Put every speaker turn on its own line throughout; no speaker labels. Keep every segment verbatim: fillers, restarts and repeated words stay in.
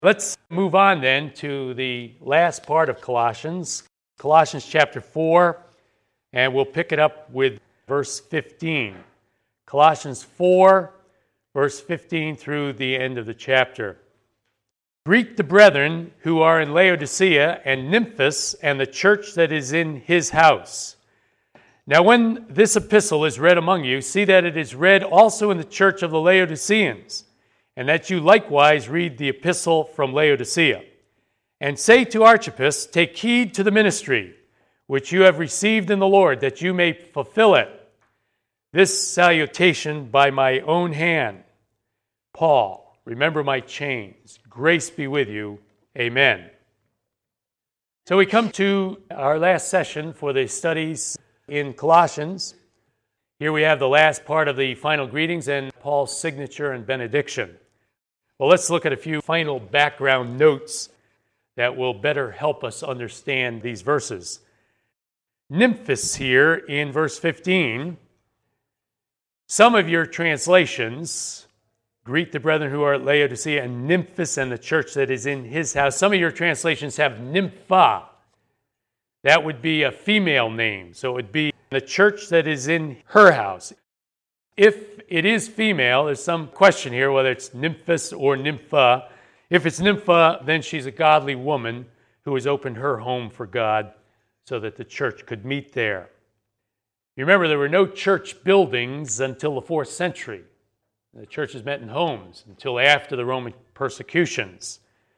Let's move on then to the last part of Colossians, Colossians chapter four, and we'll pick it up with verse fifteen. Colossians four, verse fifteen through the end of the chapter. Greet the brethren who are in Laodicea and Nymphas and the church that is in his house. Now when this epistle is read among you, see that it is read also in the church of the Laodiceans, and that you likewise read the epistle from Laodicea. And say to Archippus, take heed to the ministry which you have received in the Lord, that you may fulfill it. This salutation by my own hand. Paul, remember my chains. Grace be with you. Amen. So we come to our last session for the studies in Colossians. Here we have the last part of the final greetings and Paul's signature and benediction. Well, let's look at a few final background notes that will better help us understand these verses. Nymphas here in verse fifteen. Some of your translations greet the brethren who are at Laodicea and Nymphas and the church that is in his house. Some of your translations have Nympha. That would be a female name, so it would be the church that is in her house. If it is female, there's some question here whether it's Nymphas or Nympha. If it's Nympha, then she's a godly woman who has opened her home for God so that the church could meet there. You remember there were no church buildings until the fourth century. The churches met in homes until after the Roman persecutions.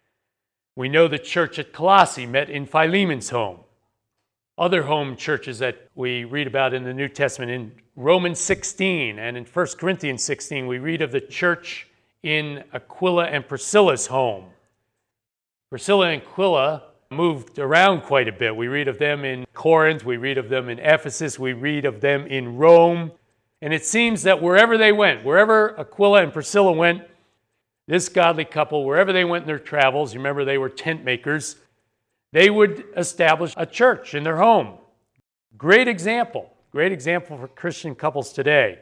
We know the church at Colossae met in Philemon's home. Other home churches that we read about in the New Testament, in Romans sixteen and in First Corinthians sixteen, we read of the church in Aquila and Priscilla's home. Priscilla and Aquila moved around quite a bit. We read of them in Corinth, we read of them in Ephesus, we read of them in Rome. And it seems that wherever they went, wherever Aquila and Priscilla went, this godly couple, wherever they went in their travels, remember they were tent makers, they would establish a church in their home. Great example. Great example for Christian couples today.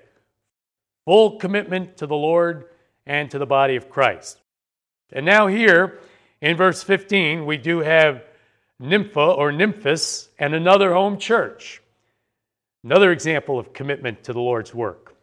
Full commitment to the Lord and to the body of Christ. And now here, in verse fifteen, we do have Nympha or Nymphas and another home church. Another example of commitment to the Lord's work.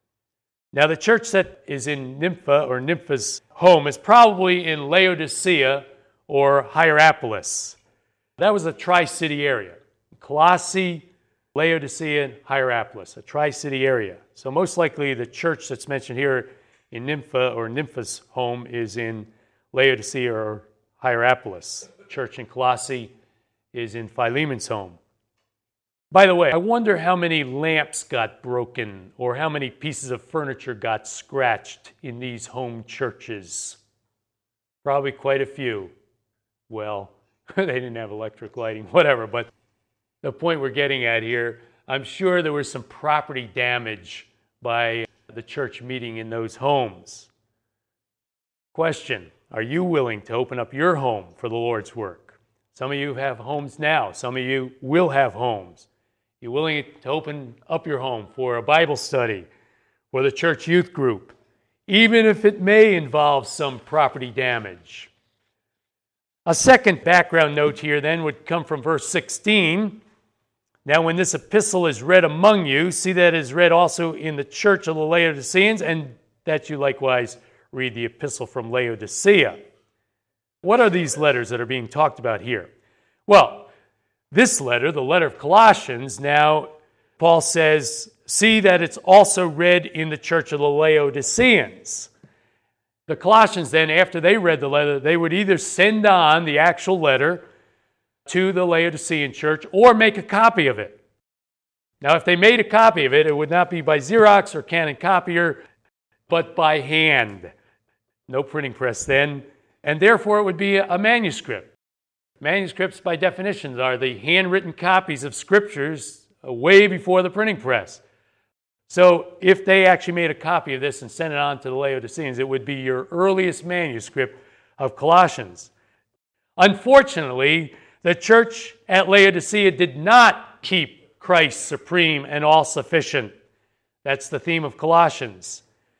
Now the church that is in Nympha or Nympha's home is probably in Laodicea or Hierapolis. That was a tri-city area. Colossae, Laodicea, and Hierapolis, a tri-city area. So most likely the church that's mentioned here in Nympha or Nympha's home is in Laodicea or Hierapolis. The church in Colossae is in Philemon's home. By the way, I wonder how many lamps got broken or how many pieces of furniture got scratched in these home churches. Probably quite a few. Well, they didn't have electric lighting, whatever, but the point we're getting at here, I'm sure there was some property damage by the church meeting in those homes. Question, are you willing to open up your home for the Lord's work? Some of you have homes now. Some of you will have homes. You willing to open up your home for a Bible study, for the church youth group, even if it may involve some property damage? A second background note here then would come from verse sixteen. Now when this epistle is read among you, see that it is read also in the church of the Laodiceans, and that you likewise read the epistle from Laodicea. What are these letters that are being talked about here? Well, this letter, the letter of Colossians, now Paul says, see that it's also read in the church of the Laodiceans. The Colossians then, after they read the letter, they would either send on the actual letter to the Laodicean church or make a copy of it. Now, if they made a copy of it, it would not be by Xerox or Canon copier, but by hand. No printing press then, and therefore it would be a manuscript. Manuscripts, by definition, are the handwritten copies of scriptures way before the printing press. So if they actually made a copy of this and sent it on to the Laodiceans, it would be your earliest manuscript of Colossians. Unfortunately, the church at Laodicea did not keep Christ supreme and all-sufficient. That's the theme of Colossians.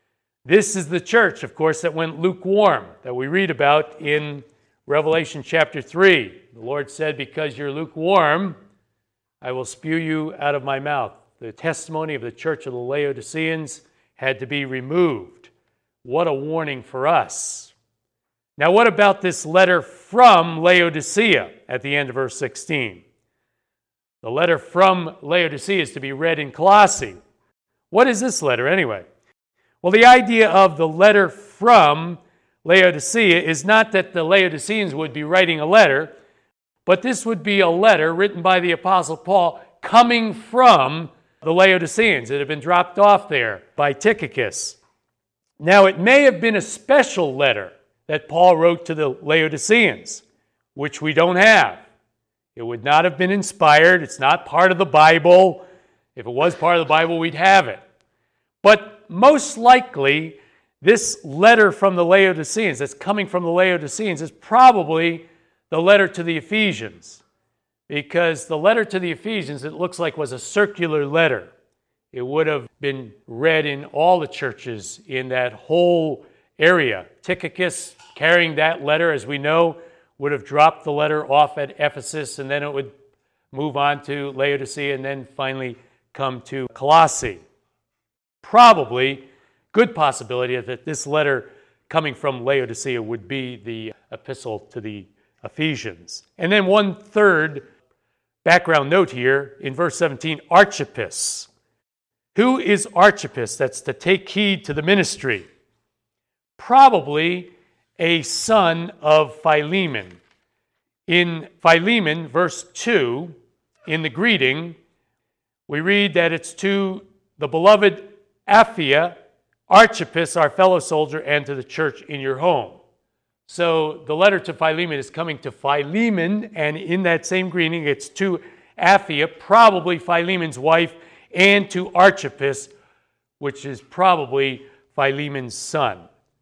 This is the church, of course, that went lukewarm, that we read about in Revelation chapter three. The Lord said, because you're lukewarm, I will spew you out of my mouth. The testimony of the church of the Laodiceans had to be removed. What a warning for us. Now, what about this letter from Laodicea at the end of verse sixteen? The letter from Laodicea is to be read in Colossae. What is this letter anyway? Well, the idea of the letter from Laodicea is not that the Laodiceans would be writing a letter, but this would be a letter written by the Apostle Paul coming from the Laodiceans. It had been dropped off there by Tychicus. Now, it may have been a special letter that Paul wrote to the Laodiceans, which we don't have. It would not have been inspired. It's not part of the Bible. If it was part of the Bible, we'd have it. But most likely, this letter from the Laodiceans, that's coming from the Laodiceans, is probably the letter to the Ephesians. Because the letter to the Ephesians, it looks like, was a circular letter. It would have been read in all the churches in that whole area. Tychicus, carrying that letter, as we know, would have dropped the letter off at Ephesus, and then it would move on to Laodicea, and then finally come to Colossae. Probably, good possibility that this letter coming from Laodicea would be the epistle to the Ephesians. And then one third background note here in verse seventeen, Archippus. Who is Archippus? That's to take heed to the ministry. Probably a son of Philemon. In Philemon, verse two, in the greeting, we read that it's to the beloved Apphia, Archippus, our fellow soldier, and to the church in your home. So the letter to Philemon is coming to Philemon, and in that same greeting, it's to Apphia, probably Philemon's wife, and to Archippus, which is probably Philemon's son.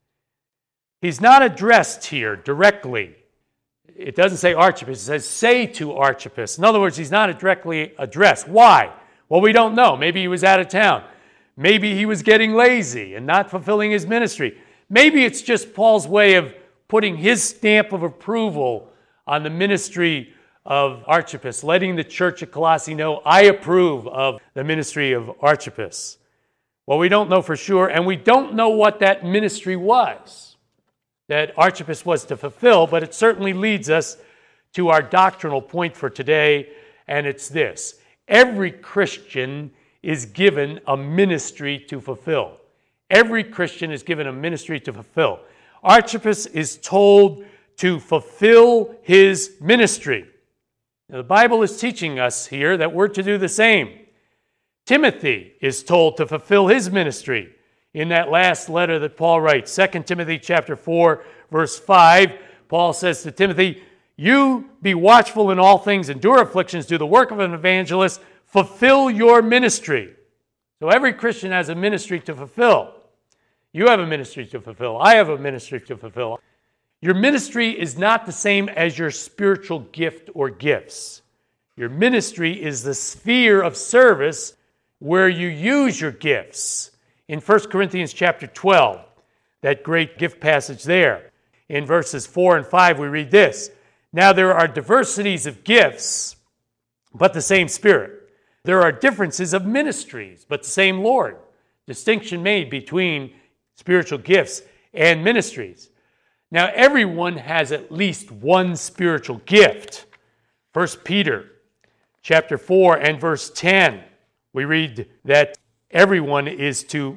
He's not addressed here directly. It doesn't say Archippus. It says, say to Archippus. In other words, he's not directly addressed. Why? Well, we don't know. Maybe he was out of town. Maybe he was getting lazy and not fulfilling his ministry. Maybe it's just Paul's way of putting his stamp of approval on the ministry of Archippus, letting the church at Colossae know, I approve of the ministry of Archippus. Well, we don't know for sure, and we don't know what that ministry was that Archippus was to fulfill, but it certainly leads us to our doctrinal point for today, and it's this. Every Christian is given a ministry to fulfill. Every Christian is given a ministry to fulfill. Archippus is told to fulfill his ministry. Now, the Bible is teaching us here that we're to do the same. Timothy is told to fulfill his ministry in that last letter that Paul writes. Second Timothy chapter four, verse five, Paul says to Timothy, you be watchful in all things, endure afflictions, do the work of an evangelist, fulfill your ministry. So every Christian has a ministry to fulfill. You have a ministry to fulfill. I have a ministry to fulfill. Your ministry is not the same as your spiritual gift or gifts. Your ministry is the sphere of service where you use your gifts. In First Corinthians chapter twelve, that great gift passage there, in verses four and five, we read this. Now there are diversities of gifts, but the same Spirit. There are differences of ministries, but the same Lord. Distinction made between spiritual gifts and ministries. Now, everyone has at least one spiritual gift. First Peter chapter four and verse ten, we read that everyone is to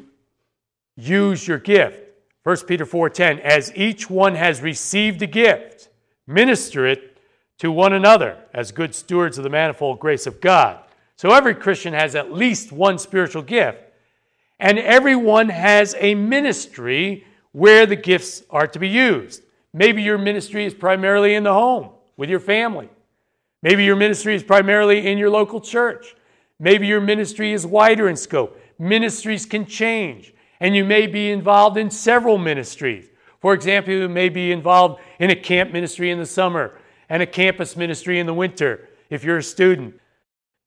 use your gift. First Peter four ten, as each one has received a gift, minister it to one another as good stewards of the manifold grace of God. So every Christian has at least one spiritual gift, and everyone has a ministry where the gifts are to be used. Maybe your ministry is primarily in the home with your family. Maybe your ministry is primarily in your local church. Maybe your ministry is wider in scope. Ministries can change, and you may be involved in several ministries. For example, you may be involved in a camp ministry in the summer and a campus ministry in the winter if you're a student.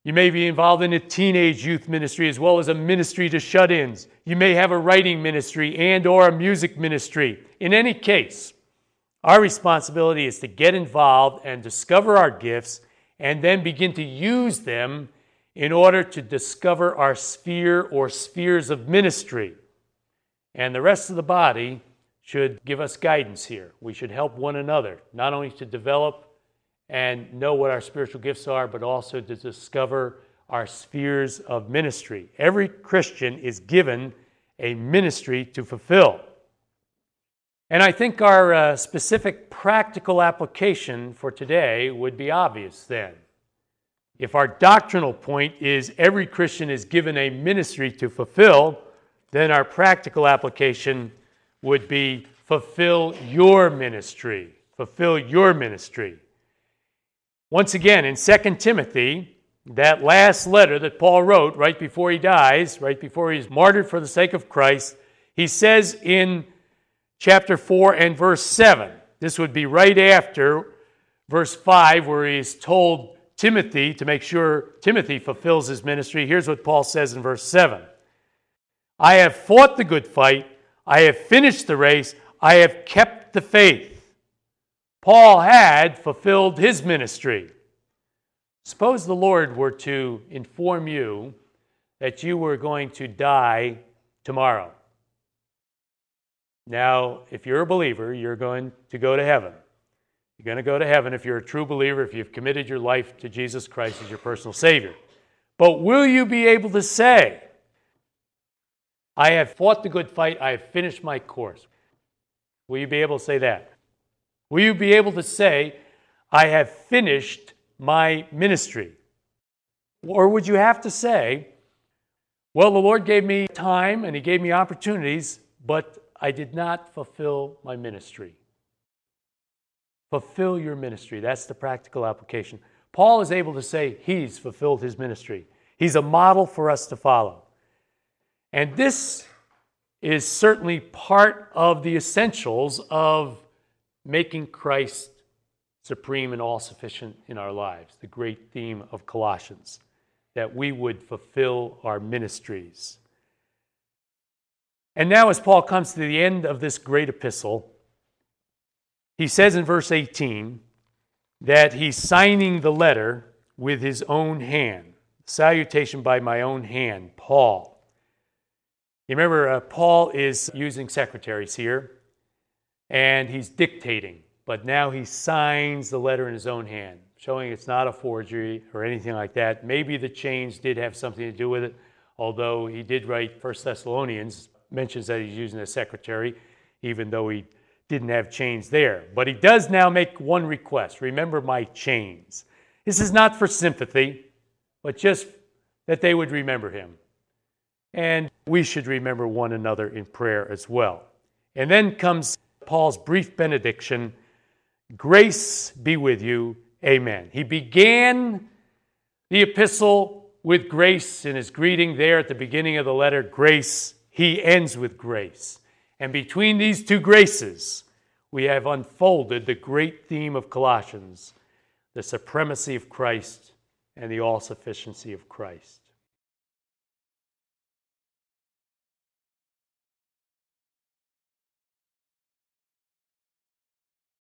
You may be involved in a teenage youth ministry as well as a ministry to shut-ins. You may have a writing ministry and or a music ministry. In any case, our responsibility is to get involved and discover our gifts and then begin to use them in order to discover our sphere or spheres of ministry. And the rest of the body should give us guidance here. We should help one another, not only to develop and know what our spiritual gifts are, but also to discover our spheres of ministry. Every Christian is given a ministry to fulfill. And I think our uh, specific practical application for today would be obvious then. If our doctrinal point is every Christian is given a ministry to fulfill, then our practical application would be fulfill your ministry. Fulfill your ministry. Once again, in Second Timothy, that last letter that Paul wrote right before he dies, right before he's martyred for the sake of Christ, he says in chapter four and verse seven, this would be right after verse five, where he's told Timothy to make sure Timothy fulfills his ministry. Here's what Paul says in verse seven. I have fought the good fight. I have finished the race. I have kept the faith. Paul had fulfilled his ministry. Suppose the Lord were to inform you that you were going to die tomorrow. Now, if you're a believer, you're going to go to heaven. You're going to go to heaven if you're a true believer, if you've committed your life to Jesus Christ as your personal Savior. But will you be able to say, I have fought the good fight, I have finished my course? Will you be able to say that? Will you be able to say, I have finished my ministry? Or would you have to say, well, the Lord gave me time and He gave me opportunities, but I did not fulfill my ministry. Fulfill your ministry. That's the practical application. Paul is able to say he's fulfilled his ministry. He's a model for us to follow. And this is certainly part of the essentials of making Christ supreme and all-sufficient in our lives, the great theme of Colossians, that we would fulfill our ministries. And now as Paul comes to the end of this great epistle, he says in verse eighteen that he's signing the letter with his own hand. Salutation by my own hand, Paul. You remember, uh, Paul is using secretaries here, and he's dictating, but now he signs the letter in his own hand, showing it's not a forgery or anything like that. Maybe the chains did have something to do with it, although he did write First Thessalonians, mentions that he's using a secretary, even though he didn't have chains there. But he does now make one request. Remember my chains. This is not for sympathy, but just that they would remember him. And we should remember one another in prayer as well. And then comes Paul's brief benediction. Grace be with you. Amen. He began the epistle with grace in his greeting there at the beginning of the letter, grace. He ends with grace. And between these two graces, we have unfolded the great theme of Colossians, the supremacy of Christ and the all-sufficiency of Christ.